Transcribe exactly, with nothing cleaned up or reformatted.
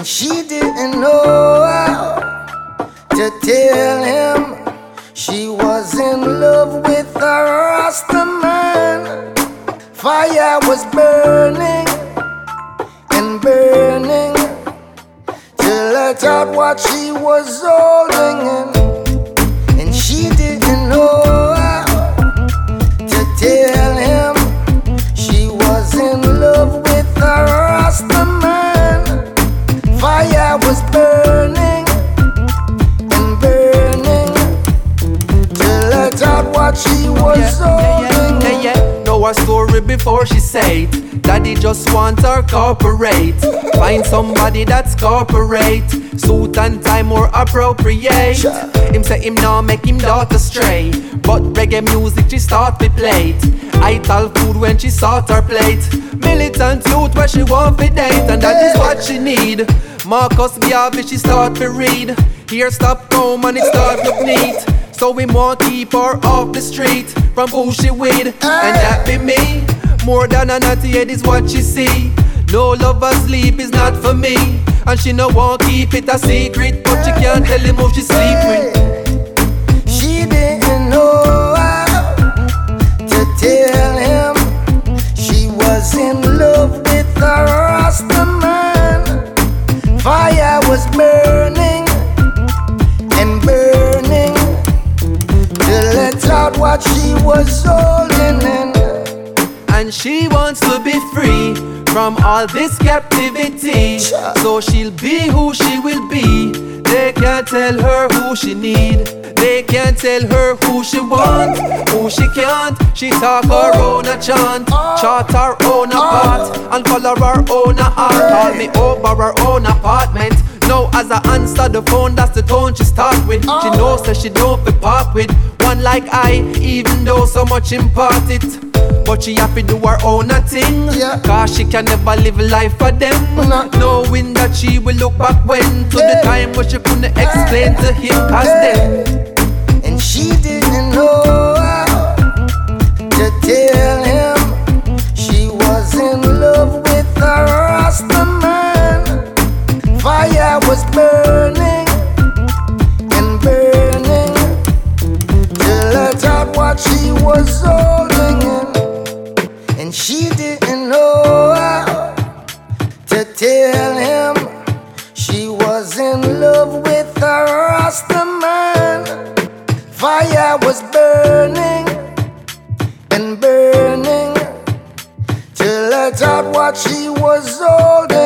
she didn't know how to tell him she was in love with a Rasta man. Fire was burning and burning to let out what she was holding in, and she didn't know how to tell him she was in love with a Rasta man. Fire was burning and burning to let out what she was yeah, holding yeah, yeah, yeah, yeah. Know her story before she say it. Daddy just want her corporate. Find somebody that's corporate, suit and tie more appropriate. Him say him now make him daughter stray, but reggae music she start to play it. I tell food when she sort her plate. Militant youth where she want to date, and that is what she need. Marcus Garvey she start to read. Here stop home and it start look neat. So we want keep her off the street from who she with, and that be me. More than a naughty head is what she see. No lover sleep is not for me, and she no want keep it a secret, but she can't tell him who she sleep with. She didn't know how to tell him she was in love with a Rasta man. Fire was burning and burning to let out what she was holding in. And she wants to be free from all this captivity, so she'll be who she will be. They can't tell her who she need. They can't tell her who she want, who she can't. She talk her own a chant, chart her own a part, and color her own a art. Call me over her own apartment. Now as I answer the phone, that's the tone she start with. She knows that she don't be part with one like I, even though so much impart it. But she have to do her own a thing, yeah. Cause she can never live life for them, no. Knowing that she will look back when to yeah. the time when she couldn't explain to him as them. And she didn't know how to tell him she was in love with a Rasta man. Fire was burning and burning to let out what she was holding in. And she didn't know how to tell him she was in love with a Rasta man. Fire was burning and burning to let out what she was holding.